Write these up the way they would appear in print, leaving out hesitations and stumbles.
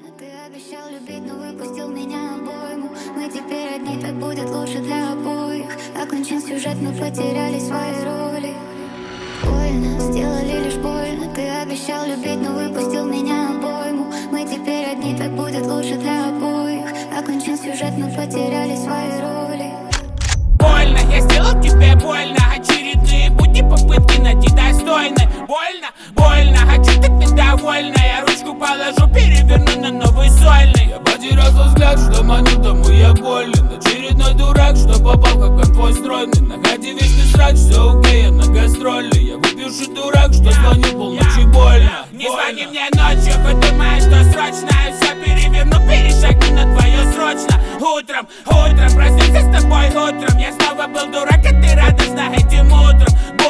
больно, ты обещал любить, но выпустил меня обойму. Мы теперь одни, так будет лучше для обоих. Окончен сюжет, мы потеряли свои роли. Больно, сделали лишь больно. Ты обещал любить, но выпустил меня обойму. Мы теперь одни, так будет лучше для обоих. Окончен сюжет, мы потеряли свои роли. Больно, я сделал тебе больно. Очередные пути, попытки найти достойны. Больно, больно, хочу, так ты довольна. Я ручку положу, переверну на новый сольный. Я потерял взгляд, что маню, тому я болен. Очередной дурак, что попал в конвой стройный. На ходе вечный срач, все окей, я на гастроли. Я выпивший дурак, что звоню полночи больно. Не звони мне ночью, хоть думаешь, что срочно. Я все переверну, перешагну на твое срочно. Утром, проснулся с тобой утром. Я снова был дурак, а ты радостна этим утром.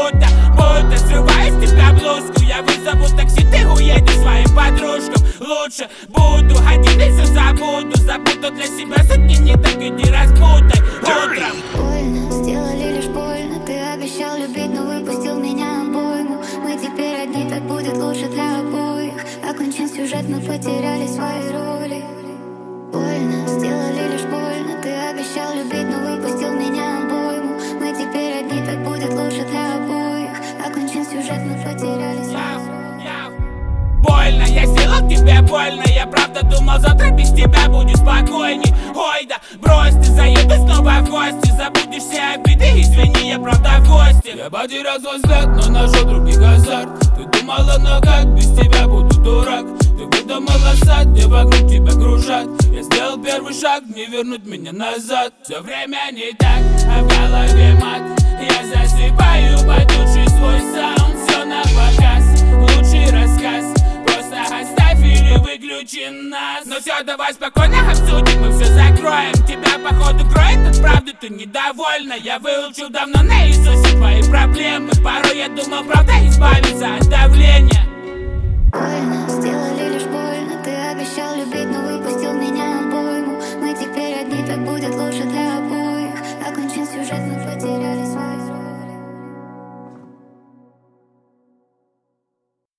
Будто срываю с тебя блузку. Я вызову такси, ты уедешь своим подружкам. Лучше буду один и все забуду. Забуду для себя сотни, не так иди распутай. Утром Больно, сделали лишь больно. Ты обещал любить, но выпустил меня обойму. Мы теперь одни, так будет лучше для обоих. Окончен сюжет, мы потеряли свои роли. Больно, сделали лишь больно. Ты обещал любить, но выпустил меня обойму. Мы теперь одни, так будет лучше для обоих. Окончен сюжет, мы потеряли свои роли. больно, я сделал тебе больно. Я правда думал, завтра без тебя будет спокойней. Ой, да брось, ты заеду снова в гости. Забудешь все обиды, извини, я правда в гости. Я потерял свой взгляд, но нашел других азарт. Ты думала, но как без тебя буду дурак. Ты выдумала сад, где вокруг тебя кружат. Я сделал первый шаг, не вернуть меня назад. Все время не так, а в голове мат. Я засыпаю под лучший свой саунд. Все на показ, лучший рассказ. Просто оставь или выключи нас. Ну все, давай спокойно обсудим, мы все закроем. Тебя походу кроет от правды, ты недовольна. Я выучил давно наизусть твои проблемы. Порой я думал, правда избавиться от давления.